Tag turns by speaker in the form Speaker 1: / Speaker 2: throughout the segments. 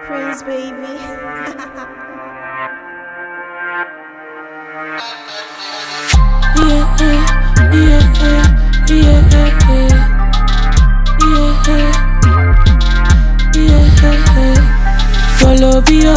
Speaker 1: Prince, baby.
Speaker 2: Yeah, yeah, yeah, yeah, yeah. Follow me,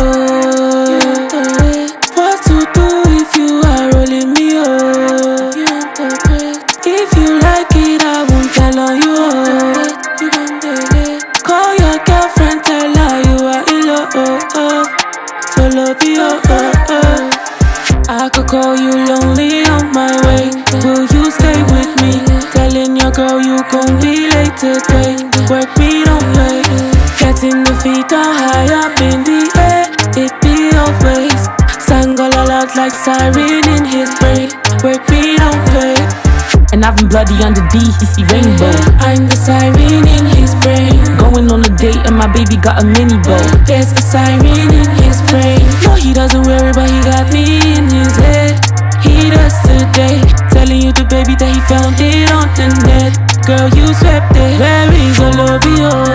Speaker 2: what to do if you are rolling me, oh. If you like it, I won't tell on you, oh. Call your girlfriend, tell her you are in love, follow me, oh. I could call you lonely on my way. Will you stay with me? Telling your girl you gon' be late today. Work me, don't play. Getting the feet down high up in the air. It be always sang all out like siren in his brain. Work me, don't play. And I've been bloody under D, he see rainbow. I'm the siren in his brain. Going on a date and my baby got a mini bow. There's a siren in his brain. No, he doesn't wear it, but he got me in his head. He does today, telling you the baby that he found it on the net. Girl, you swept it. Where is the lobby?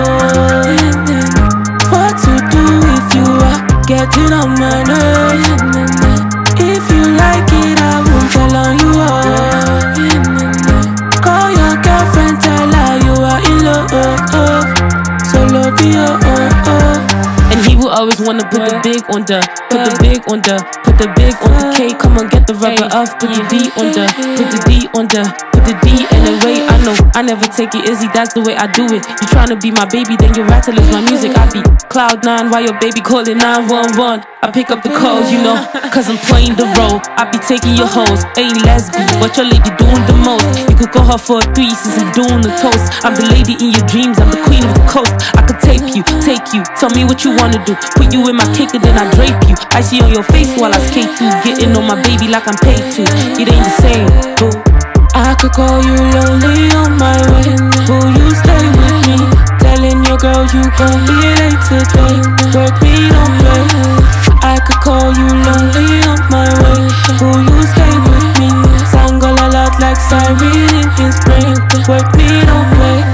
Speaker 2: What to do if you are getting on my nerves? If you like it, I won't tell on you all. Call your girlfriend, tell her you are in love. So love you, And he will always wanna put the big on the, put the big on the, put the big on the K. Come on, get the rubber off, put the D on the, put the D on the, put the D in the way. I know I never take it easy, that's the way I do it. You tryna be my baby, then you rattle is my music. I be Cloud9 while your baby calling 911. I pick up the calls, you know, cause I'm playing the role. I be taking your hoes, ain't lesbian, but your lady doing the most. You could call her for a three since I'm doing the toast. I'm the lady in your dreams, I'm the queen of the coast. I could tape you, take you, tell me what you wanna do. Put you in my cake and then I drape you. I see on your face while I skate through. Getting on my baby like I'm paid to. It ain't the same, boo. I could call you lonely on my way. Will you stay with me? Telling your girl you gon' be late today. Work me, don't play. I could call you lonely on my way. Will you stay with me? Sang all out like siren in his brain. Work me, don't play.